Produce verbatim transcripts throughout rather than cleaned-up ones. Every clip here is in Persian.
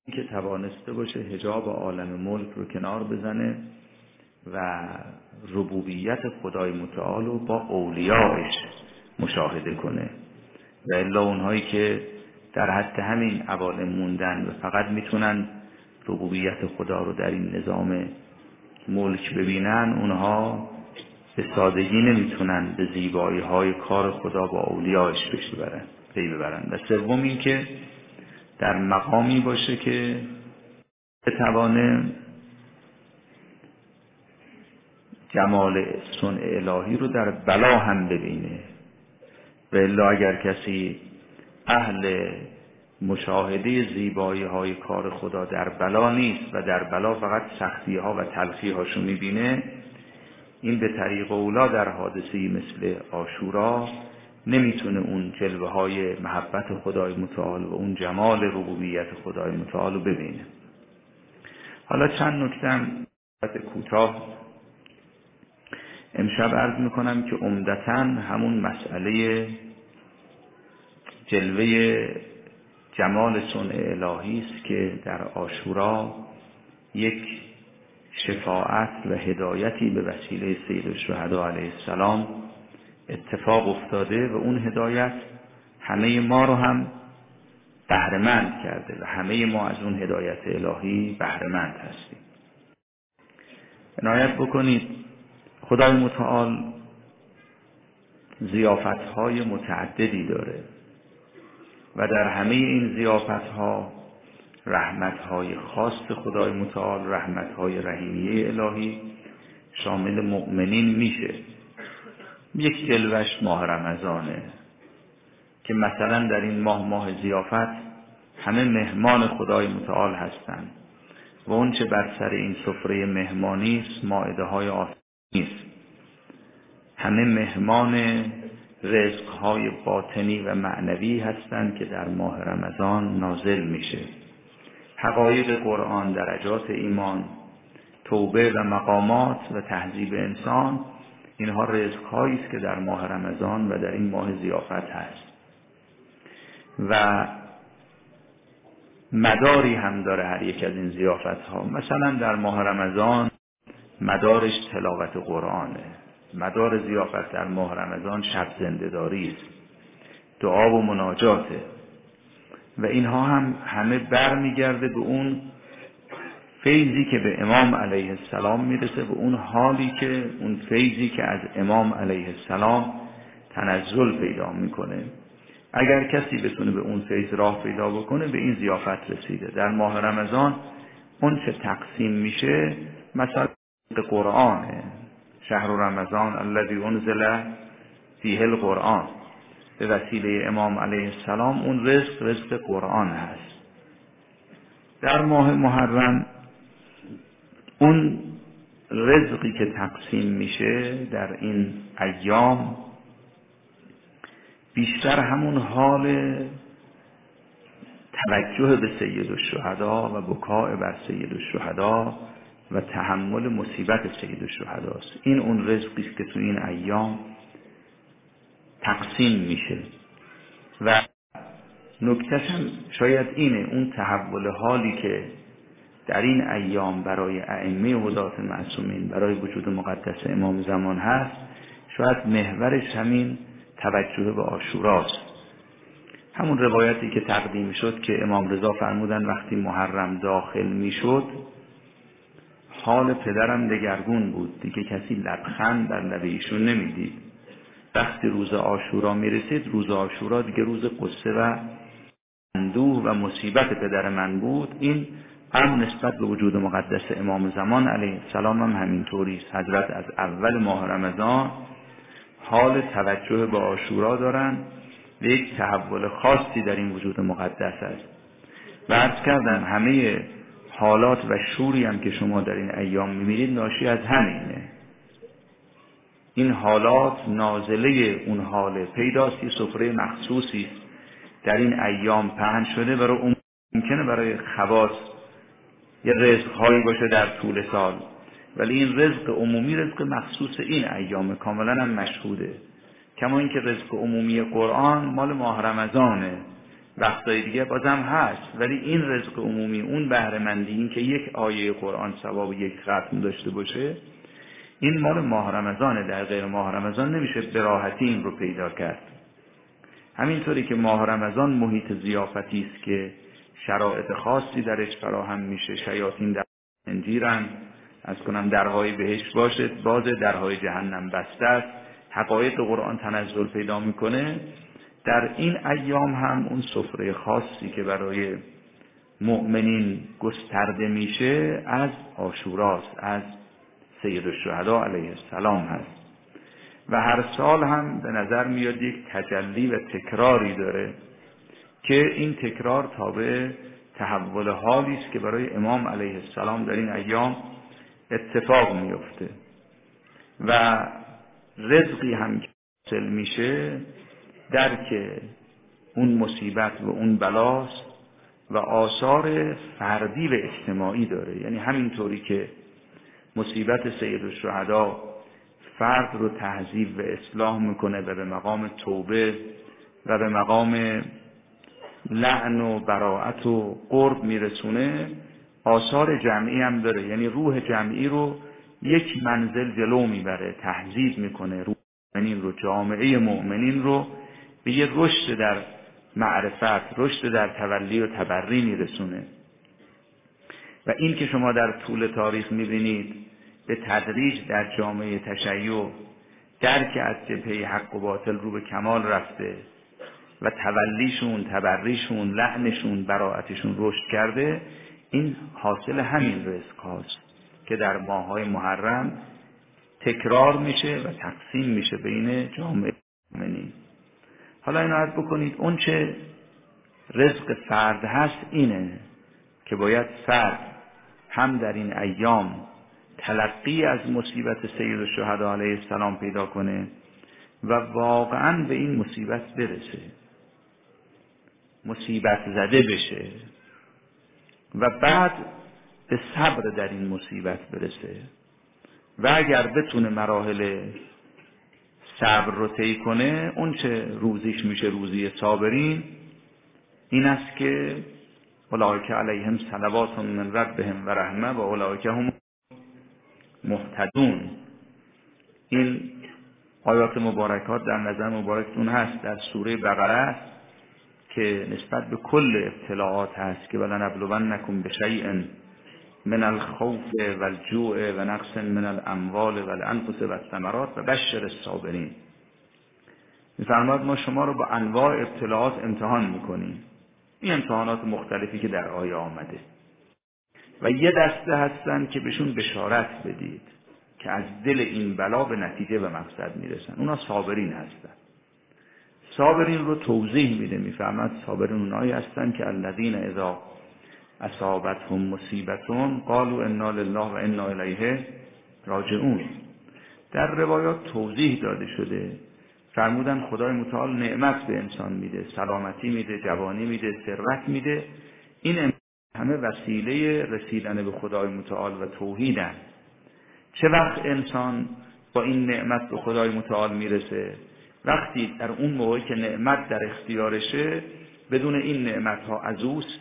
که توانسته باشه حجاب عالم ملک رو کنار بزنه و ربوبیت خدای متعال رو با اولیاءش مشاهده کنه و الا اونهایی که در حد همین عوالم موندن و فقط میتونن ربوبیت خدا رو در این نظام ملک ببینن، اونها به سادگی نمیتونن به زیبایی های کار خدا با اولیاءش ببرن پی ببرن. و سوم این که در مقامی باشه که بتوانه جمال صنع الهی رو در بلا هم ببینه. و الا اگر کسی اهل مشاهده زیبایی های کار خدا در بلا نیست و در بلا فقط سختی ها و تلخی هاشو میبینه، این به طریق اولا در حادثه‌ای مثل عاشورا نمیتونه اون جلوه های محبت خدای متعال و اون جمال ربوبیت خدای متعال رو ببینه. حالا چند نکته کوتاه امشب عرض میکنم که عمدتاً همون مسئله جلوه جمال صنع الهی است که در عاشورا یک شفاعت و هدایتی به وسیله سید الشهدا علیه السلام اتفاق افتاده و اون هدایت همه ما رو هم بهره‌مند کرده و همه ما از اون هدایت الهی بهره‌مند هستیم. عنایت بکنید خدای متعال ضیافت‌های متعددی داره و در همه این ضیافت‌ها رحمت‌های خاص خدای متعال، رحمت‌های رحیمیه الهی شامل مؤمنین میشه. یک جلوش ماه رمضانه که مثلا در این ماه ماه ضیافت همه مهمان خدای متعال هستند و اون چه بر سر این سفره مهمانی است مائده های آسمانی است. همه مهمان رزق‌های باطنی و معنوی هستند که در ماه رمضان نازل میشه. حقایق قرآن، درجات ایمان، توبه و مقامات و تهذیب انسان، اینها رزق‌هایی است که در ماه رمضان و در این ماه ضیافت هست و مداری هم داره هر یک از این ضیافت‌ها. مثلا در ماه رمضان مدارش تلاوت قرآنه، مدار ضیافت در ماه رمضان شب زنده‌داری است، دعا و مناجاته و اینها هم همه برمیگرده به اون فیضی که به امام علیه السلام میرسه و اون حالی که اون فیضی که از امام علیه السلام تنزل پیدا میکنه. اگر کسی بتونه به اون فیض راه پیدا بکنه به این ضیافت رسیده. در ماه رمضان اون چه تقسیم میشه مثلا قرآنه، شهر رمضان الذی انزل فیه القرآن، به وسیله امام علیه السلام اون رزق رزق قرآن هست. در ماه محرم اون رزقی که تقسیم میشه در این ایام بیشتر همون حال توجه به سید الشهدا و بکاء بر سید الشهدا و تحمل مصیبت سید الشهدا است. این اون رزقی است که تو این ایام تقسیم میشه و نکتهش هم شاید اینه، اون تحول حالی که در این ایام برای ائمه هدات معصومین، برای وجود مقدس امام زمان هست، شاید محورش همین توجه به عاشوراست. همون روایتی که تقدیم شد که امام رضا فرمودن وقتی محرم داخل میشد حال پدرم دگرگون بود، دیگه کسی لبخند در لب ایشون نمیدید. وقتی روز عاشورا میرسید، روز عاشورا دیگه روز قصه و اندوه و مصیبت پدر من بود. این هم نسبت به وجود مقدس امام زمان علیه السلام هم همینطوری است. حضرت از اول ماه رمضان حال توجه به عاشورا دارن و یک تحول خاصی در این وجود مقدس است. و عرض کردم همه حالات و شوری هم که شما در این ایام می‌بینید ناشی از همینه. این حالات نازله اون حال پیداست، یه سفره مخصوصی در این ایام پهن شده. برای اون ممکنه برای خواص یه رزق‌هایی باشه در طول سال، ولی این رزق عمومی رزق مخصوص این ایام کاملا هم مشهوده. کما اینکه رزق عمومی قرآن مال ماه رمضانه وقتای دیگه بازم هست، ولی این رزق عمومی، اون بهره مندی، این که یک آیه قرآن ثواب یک ختم داشته باشه، این مال ماه رمضانه. در غیر ماه رمضان نمیشه به راحتی این رو پیدا کرد. همینطوری که ماه رمضان محیط ضیافتی است که شرایط خاصی درش فراهم میشه، شیاطین در انجیرن، از کنم درهای بهشت باشه باز، درهای جهنم بسته است، حقایق قرآن تنزل پیدا میکنه. در این ایام هم اون سفره خاصی که برای مؤمنین گسترده میشه از عاشوراست، از سید الشهدا علیه السلام هست و هر سال هم به نظر میاد یک تجلی و تکراری داره که این تکرار تابع تحول حالی است که برای امام علیه السلام در این ایام اتفاق میفته و رزقی هم که حاصل میشه درک اون مصیبت و اون بلاست و آثار فردی و اجتماعی داره. یعنی همینطوری که مصیبت سید الشهدا فرد رو تهذیب و اصلاح میکنه و به مقام توبه و به مقام لعن و براءت و قرب میرسونه، آثار جمعی هم داره. یعنی روح جمعی رو یک منزل جلو میبره، تهذیب میکنه روح مؤمنین رو، جامعه مؤمنین رو به یه رشد در معرفت، رشد در تولی و تبری میرسونه. و این که شما در طول تاریخ میبینید به تدریج در جامعه تشیع درک از جبهه حق و باطل رو به کمال رفته و تولیشون، تبریشون، لعنشون، براءتشون رشد کرده، این حاصل همین رزق هاست که در ماه‌های محرم تکرار میشه و تقسیم میشه بین جامعه مؤمنین. حالا اینو عرض بکنید، اون چه رزق فرد هست اینه که باید فرد هم در این ایام تلقی از مصیبت سید الشهدا علیه السلام پیدا کنه و واقعا به این مصیبت برسه، مصیبت زده بشه و بعد به صبر در این مصیبت برسه و اگر بتونه مراحل صبر رو طی کنه، اون چه روزیش میشه روزی صابرین این است که اولئک علیهم صلوات من ربهم و رحمه و اولئک هم مهتدون. این آیات مبارکات در نظر مبارکتون هست، در سوره بقره است که نسبت به کل ابتلاعات هست که ولنبلونکم بشیء من الخوف والجوع و نقص من الاموال والانفس والثمرات و بشر الصابرین. می‌فرماید ما شما رو با انواع ابتلاعات امتحان میکنیم. این امتحانات مختلفی که در آیه آمده و یه دسته هستن که بهشون بشارت بدید که از دل این بلا به نتیجه و مقصد میرسن. اونا صابرین هستن. صابرین رو توضیح میده، میفهمد صابرین اونایی هستن که الذین اذا اصابتهم مصیبتون قالوا انا لله و انا الیه راجعون. در روایات توضیح داده شده، فرمودن خدای متعال نعمت به انسان میده، سلامتی میده، جوانی میده، ثروت میده. این همه وسیله رسیدن به خدای متعال و توحیدن. چه وقت انسان با این نعمت به خدای متعال میرسه؟ وقتی در اون موقعی که نعمت در اختیارشه بدون این نعمت ها از اوست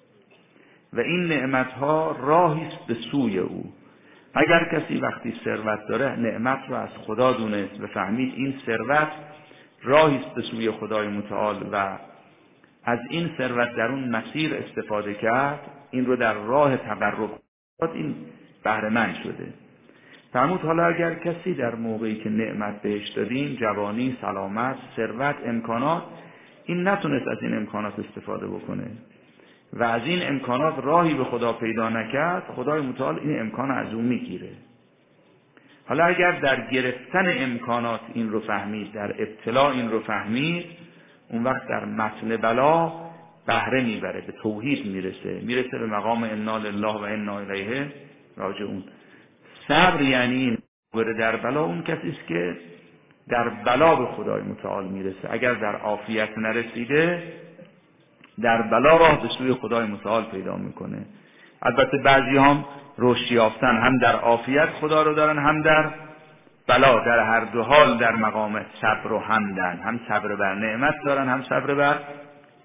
و این نعمت ها راهی است به سوی او. اگر کسی وقتی ثروت داره نعمت رو از خدا دونست و فهمید این ثروت راهی است به سوی خدای متعال و از این ثروت در اون مسیر استفاده کرد، این رو در راه تقرب کرد، این بهره مند شده. فرمود حالا اگر کسی در موقعی که نعمت بهش دادیم، جوانی، سلامت، ثروت، امکانات، این نتونست از این امکانات استفاده بکنه و از این امکانات راهی به خدا پیدا نکرد، خدای متعال این امکان از اون میگیره. حالا اگر در گرفتن امکانات این رو فهمید، در ابتلا این رو فهمید، اون وقت در متن بلا بهره میبره، به توحید میرسه، میرسه به مقام انا لله و انا الیه راجعون. صبر یعنی بره در بلا اون کسی است که در بلا به خدای متعال میرسه. اگر در عافیت نرسیده در بلا راه به سوی خدای متعال پیدا میکنه. البته بعضی هم رشد یافتن، هم در عافیت خدا رو دارن هم در بلا، در هر دو حال در مقام صبر و حمدن، هم صبر بر نعمت دارن هم صبر بر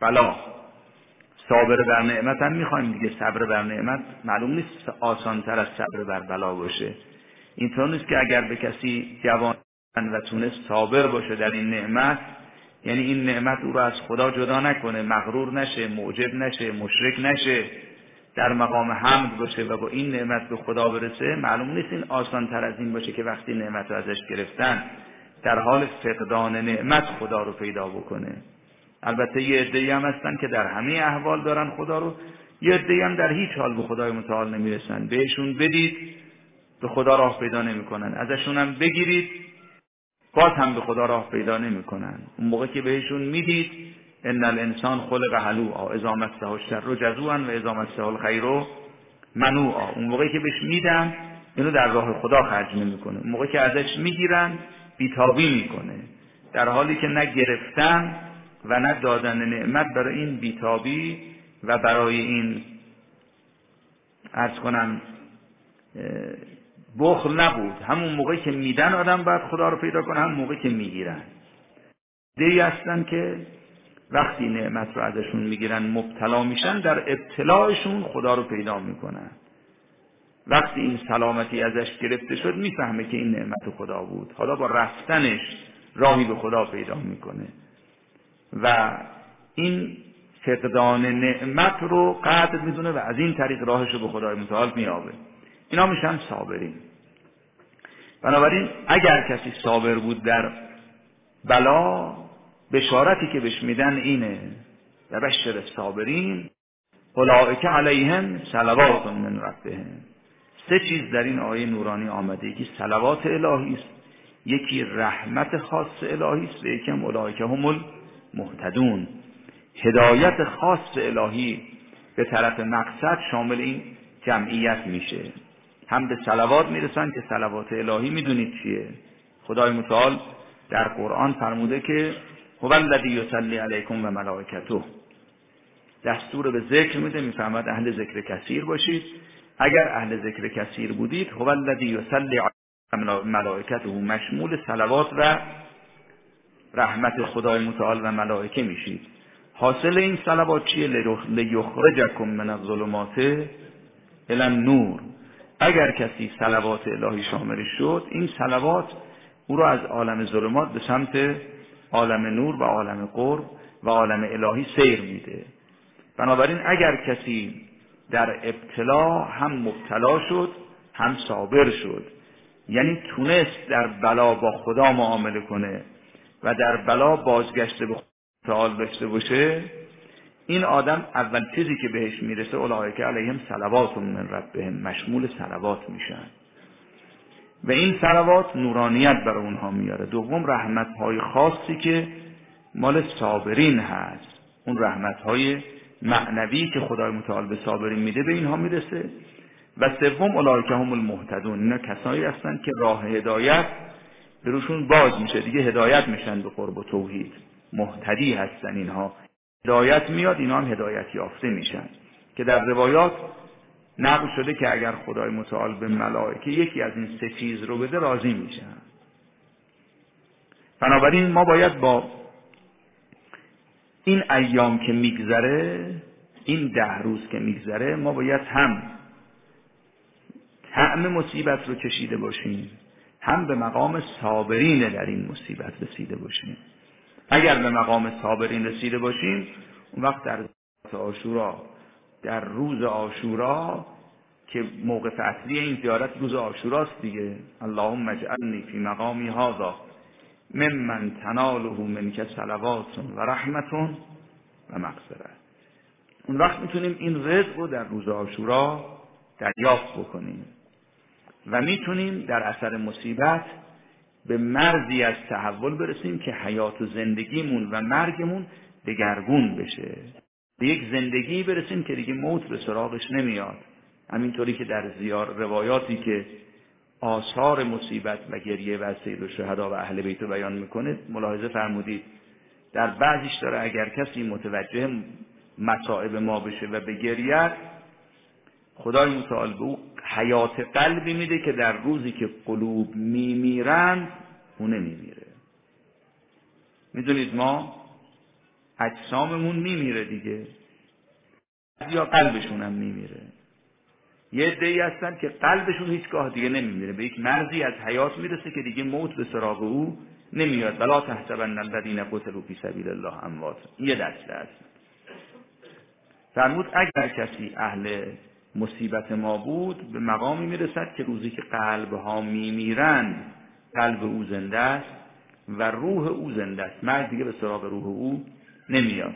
بلا. صابر بر نعمت هم میخوایم دیگه، صبر بر نعمت معلوم نیست آسان تر از صبر بر بلا باشه. اینطور نیست که اگر به کسی جوان و تونست صابر باشه در این نعمت، یعنی این نعمت او رو از خدا جدا نکنه، مغرور نشه، معجب نشه، مشرک نشه، در مقام حمد باشه و با این نعمت به خدا برسه. معلوم نیست این آسان تر از این باشه که وقتی نعمت رو ازش گرفتن در حال فقدان نعمت خدا رو پیدا بکنه. البته یه عده‌ای هم هستن که در همه احوال دارن خدا رو، یه عده‌ای هم در هیچ حال به خدای متعال نمیرسن. بهشون بدید به خدا راه پیدا نمیکنن، ازشون هم بگیرید باز هم به خدا راه پیدا نمیکنن. اون موقع که بهشون میدید ان الانسان خلق هلوعا اذا مسه الشر جزوعا و اذا مسه الخیر منوعا، اون موقعی که بهش میدن اینو در راه خدا خرج نمیکنه، اون موقعی که ازش میگیرن بیتابی میکنه، در حالی که نه گرفتن و نه دادن نعمت برای این بیتابی و برای این عرض کنم بخل نبود. همون موقعی که میدن آدم باید خدا رو پیدا کنه، همون موقعی که میگیرن. دیگه هستن که وقتی نعمت رو ازشون میگیرن مبتلا میشن، در ابتلایشون خدا رو پیدا میکنن. وقتی این سلامتی ازش گرفته شد میفهمه که این نعمت خدا بود، حالا با رفتنش راهی به خدا پیدا میکنه و این فقدان نعمت رو قدر میدونه و از این طریق راهش رو به خدای متعال میابه. اینا میشن صابرین. بنابراین اگر کسی صابر بود در بلا، بشارتی که بهش میدن اینه و بشر الصابرین اولئک علیهم صلوات من ربهم. سه چیز در این آیه نورانی آمده، یکی صلوات الهی است، یکی رحمت خاص الهی است و یکی هم اولئک هم المهتدون. هدایت خاص الهی به طرف مقصد شامل این جمعیت میشه. هم به صلوات میرسن که صلوات الهی میدونید چیه؟ خدای متعال در قرآن فرموده که هو الذی یصلی علیکم و ملائکته، دستور به ذکر میده، میفرماد اهل ذکر کثیر باشید. اگر اهل ذکر کثیر بودید هو الذی یصلی علیکم ملائکته مشمول صلوات و رحمت خدای متعال و ملائکه میشید. حاصل این صلوات چیه؟ لیخرجکم من الظلمات الی النور. اگر کسی صلوات الهی شامل شد، این صلوات او را از عالم ظلمات به سمت عالم نور و عالم قرب و عالم الهی سیر میده. بنابراین اگر کسی در ابتلا هم مبتلا شد هم صابر شد، یعنی تونست در بلا با خدا معامله کنه و در بلا بازگشت به تعال داشته باشه، این آدم اول چیزی که بهش میرسه اولئک علیهم صلوات من ربهم، مشمول صلوات میشن و این صلوات نورانیت برای اونها میاره. دوم رحمت‌های خاصی که مال صابرین هست، اون رحمت‌های معنوی که خدای متعال به صابرین میده به اینها میرسه. و سوم اولئک هم المهتدون، اینا کسایی هستن که راه هدایت به روشون باز میشه، دیگه هدایت میشن به قرب و توحید، مهتدی هستن اینها. هدایت میاد، اینا هم هدایت یافته میشن که در روایات نقل شده که اگر خدای متعال به ملائکه یکی از این سه چیز رو بده راضی میشن. بنابراین ما باید با این ایام که میگذره، این ده روز که میگذره، ما باید هم طعم مصیبت رو کشیده باشیم، هم به مقام صابرین در این مصیبت رسیده باشیم. اگر به مقام صابرین رسیده باشیم، اون وقت در عاشورا، در روز عاشورا که موقف اصلی این زیارت روز عاشوراست دیگه، اللهم اجعلنی فی مقامی هذا ممن تناله منک صلوات و رحمت و مغفرت. اون وقت میتونیم این رزق رو در روز عاشورا دریافت بکنیم و میتونیم در اثر مصیبت به مرزی از تحول برسیم که حیات و زندگیمون و مرگمون دگرگون بشه، به یک زندگی برسیم که دیگه موت به سراغش نمیاد. همینطوری که در زیار روایاتی که آثار مصیبت و گریه و سید الشهدا و اهل بیت رو بیان میکنه، ملاحظه فرمودید در بعضیش داره اگر کسی متوجه مصائب ما بشه و به گریت، خدای متعال به او حیات قلبی میده که در روزی که قلوب میمیرند اون نمیمیره. میدونید ما اجساممون میمیره دیگه، یا قلبشون هم میمیره. یه عده‌ای هستن که قلبشون هیچگاه دیگه نمیمیره، به یک مرزی از حیات میرسه که دیگه موت به سراغ او نمیاد. بلا تحسبن الذین قتلوا فی سبیل الله اموات. یه دسته است. فرمود اگر کسی اهل مصیبت ما بود، به مقامی میرسد که روزی که قلبها میمیرند قلب او زنده است و روح او زنده است، مرگ دیگه به سراغ روح او نمیاد.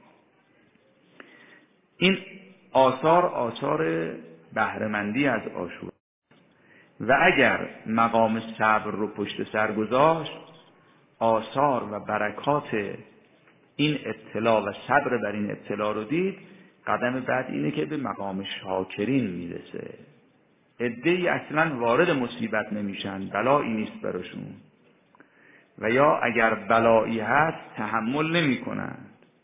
این آثار آثار بهره‌مندی از عاشورا. و اگر مقام صبر رو پشت سر گذاشت، آثار و برکات این اطلاع و صبر بر این اطلاع رو دید، قدم بعد اینه که به مقام شاکرین میرسه. عده‌ای اصلا وارد مصیبت نمیشن، بلایی نیست براشون، و یا اگر بلایی هست تحمل نمیکنن.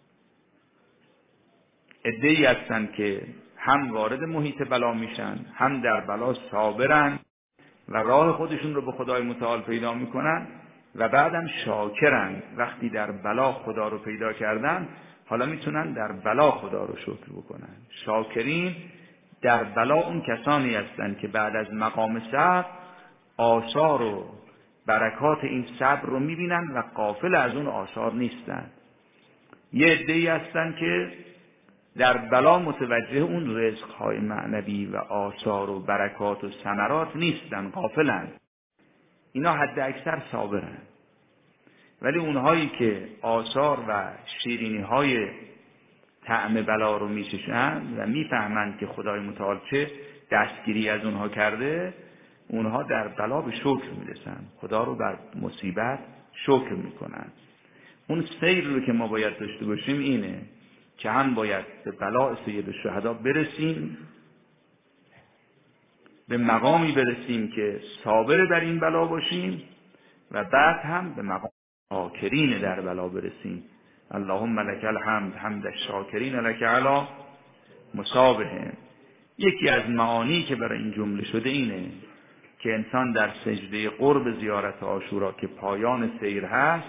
عده‌ای هستن که هم وارد محیط بلا میشن، هم در بلا صابرن و راه خودشون رو به خدای متعال پیدا میکنن و بعدم شاکرن. وقتی در بلا خدا رو پیدا کردن، حالا میتونن در بلا خدا رو شکر بکنن. شاکرین در بلا اون کسانی هستن که بعد از مقام صبر آثار و برکات این صبر رو میبینن و غافل از اون آثار نیستن. یه عده‌ای هستن که در بلا متوجه اون رزق‌های معنوی و آثار و برکات و ثمرات نیستن، غافلن. اینا حد اکثر صابرن. ولی اونهایی که آثار و شیرینی‌های طعم بلا رو میچشن و میفهمند که خدای متعال چه دستگیری از اونها کرده، اونها در بلا به شکر میرسن، خدا رو بر مصیبت شکر میکنن. اون سیر رو که ما باید داشته باشیم اینه که هم باید به بلا سید الشهدا برسیم، به مقامی برسیم که صابر در این بلا باشیم و بعد هم به مقام شاکرین در بلا برسیم. اللهم لک الحمد حمد الشاکرین لک علی مصابهم. یکی از معانی که برای این جمله شده اینه که انسان در سجده قرب زیارت عاشورا که پایان سیر هست،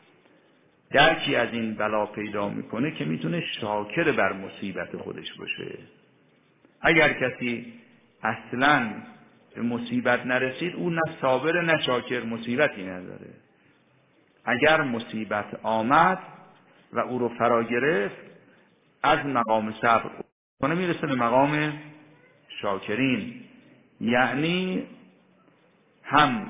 درکی از این بلا پیدا میکنه که میتونه شاکر بر مصیبت خودش باشه. اگر کسی اصلاً به مصیبت نرسید، اون نه صابر نه شاکر، مصیبتی نداره. اگر مصیبت آمد و او رو فرا گرفت، از مقام صبر کنه میرسه به مقام شاکرین. یعنی هم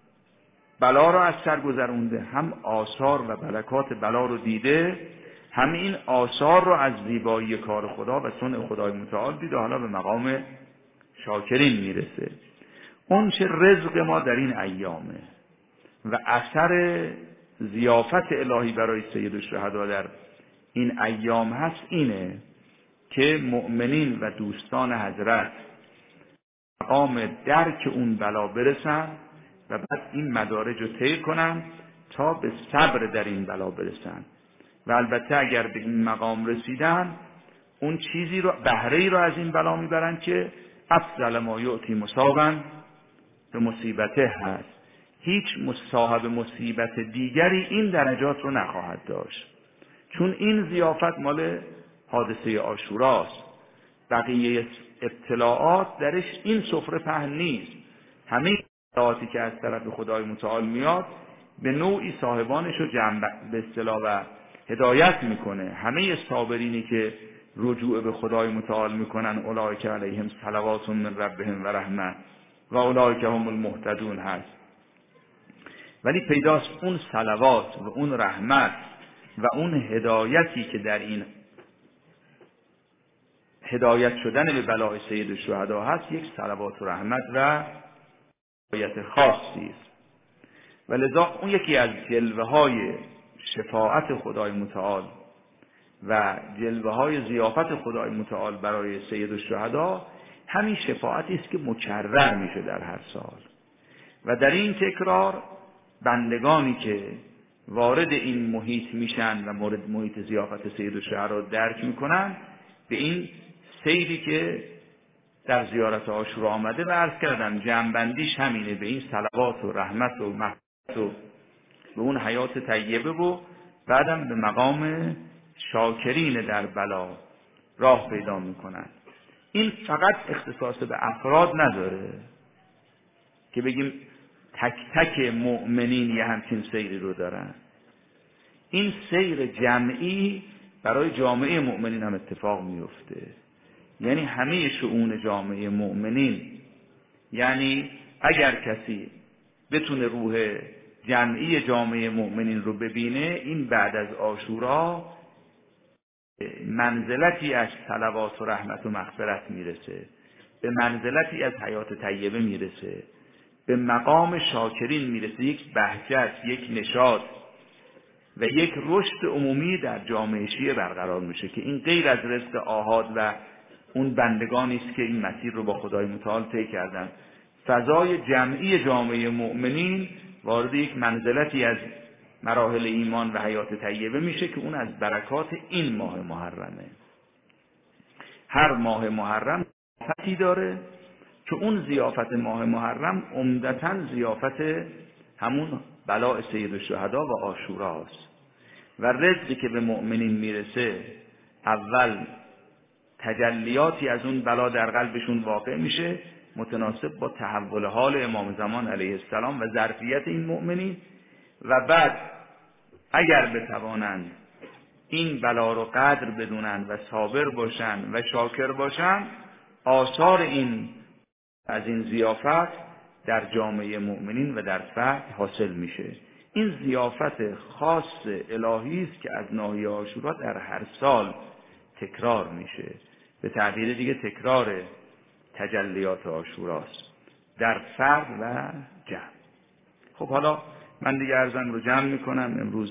بلا رو از سر گذرونده، هم آثار و برکات بلا رو دیده، هم این آثار رو از زیبایی کار خدا و صنع خدای متعال دیده، حالا به مقام شاکرین میرسه. اون چه رزق ما در این ایامه و اثر ضیافت الهی برای سید الشهدا در این ایام هست اینه که مؤمنین و دوستان حضرت مقام درک اون بلا برسن و بعد این مدارج رو طی کنن تا به صبر در این بلا برسن. و البته اگر به این مقام رسیدن، اون چیزی رو، بهره‌ای رو از این بلا میبرن که افضل ما یعطی مصابا به مصیبته هست. هیچ صاحب مصیبت دیگری این درجات رو نخواهد داشت، چون این ضیافت مال حادثه عاشوراست. بقیه اطلاعات درش این سفره پهن نیست. همه اطلاعاتی که از طرف خدای متعال میاد به نوعی صاحبانش رو جمع به اصطلاح و هدایت میکنه. همه صابرینی که رجوع به خدای متعال میکنن اولئک علیهم صلوات من ربهم و رحمه و اولئک هم المهتدون هست. ولی پیداست اون صلوات و اون رحمت و اون هدایتی که در این هدایت شدن به بلای سید الشهدا هست، یک صلوات و رحمت و هدایت خاصی است. و لذا اون یکی از جلوه های شفاعت خدای متعال و جلوه های ضیافت خدای متعال برای سید الشهدا همین شفاعتی است که مکرر میشه در هر سال. و در این تکرار بندگانی که وارد این محیط میشن و مورد محیط ضیافت سید الشهدا درک میکنن، به این سیری که در زیارت عاشورا آمده و عرض کردم جمع‌بندیش همینه، به این صلوات و رحمت و محبت و به اون حیات طیبه و بعدم به مقام شاکرین در بلا راه پیدا میکنن. این فقط اختصاص به افراد نداره که بگیم تک تک مؤمنین یه همچین سیری رو دارن. این سیر جمعی برای جامعه مؤمنین هم اتفاق میفته. یعنی همه شؤون جامعه مؤمنین، یعنی اگر کسی بتونه روح جمعی جامعه مؤمنین رو ببینه، این بعد از عاشورا منزلتی از صلوات و رحمت و مغفرت میرسه، به منزلتی از حیات طیبه میرسه، به مقام شاکرین میرسه، یک بهجت، یک نشاط و یک رشد عمومی در جامعه شیعه برقرار میشه که این غیر از رزق آحاد و اون بندگانی است که این مسیر رو با خدای متعال طی کردن. فضای جمعی جامعه مؤمنین وارد یک منزلتی از مراحل ایمان و حیات طیبه میشه که اون از برکات این ماه محرمه. هر ماه محرم ضیافتی داره که اون ضیافت ماه محرم عمدتاً ضیافت همون بلاء سید الشهدا و عاشورا است و رزقی که به مؤمنین میرسه اول تجلیاتی از اون بلا در قلبشون واقع میشه متناسب با تحول حال امام زمان علیه السلام و ظرفیت این مؤمنین، و بعد اگر بتوانند این بلا رو قدر بدونند و صابر باشند و شاکر باشند، آثار این از این ضیافت در جامعه مؤمنین و در فرد حاصل میشه. این ضیافت خاص الهی است که از ناحیه عاشورا در هر سال تکرار میشه. به تعبیر دیگه تکرار تجلیات عاشوراست در فرد و جمع. خب حالا من دیگه عرضم رو جمع میکنم. امروز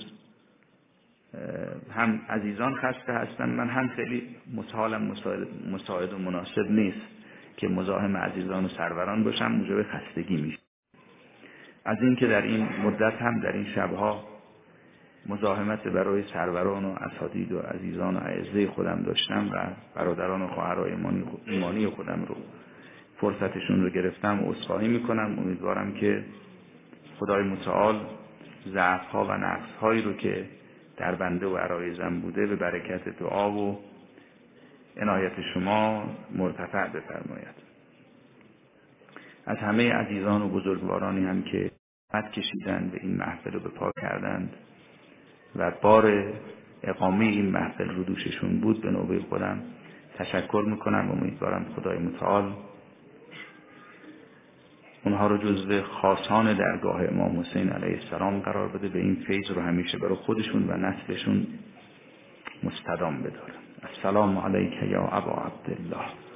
هم عزیزان خسته هستن، من هم خیلی حالم مساعد و مناسب نیست که مزاحم عزیزان و سروران باشم، موجب خستگی میشه. از این که در این مدت هم در این شبها مزاحمت برای سروران و اساتید و عزیزان و اعزای خودم داشتم و برادران و خواهرای ایمانی خودم رو فرصتشون رو گرفتم و عذرخواهی میکنم. امیدوارم که خدای متعال ضعف‌ها و نقص‌هایی رو که در بنده و عرایضم بوده به برکت دعا و عنایت شما مرتفع بفرماید. از همه عزیزان و بزرگوارانی هم که خط کشیدن به این محفل رو به پا کردند و بار اقامه این محفل رو دوششون بود، به نوبه خودم تشکر میکنم و امیدوارم خدای متعال اونها رو جزو خاصان درگاه امام حسین علیه السلام قرار بده، به این فیض رو همیشه برای خودشون و نسلشون مستدام بدارن. السلام علیک یا ابا عبدالله.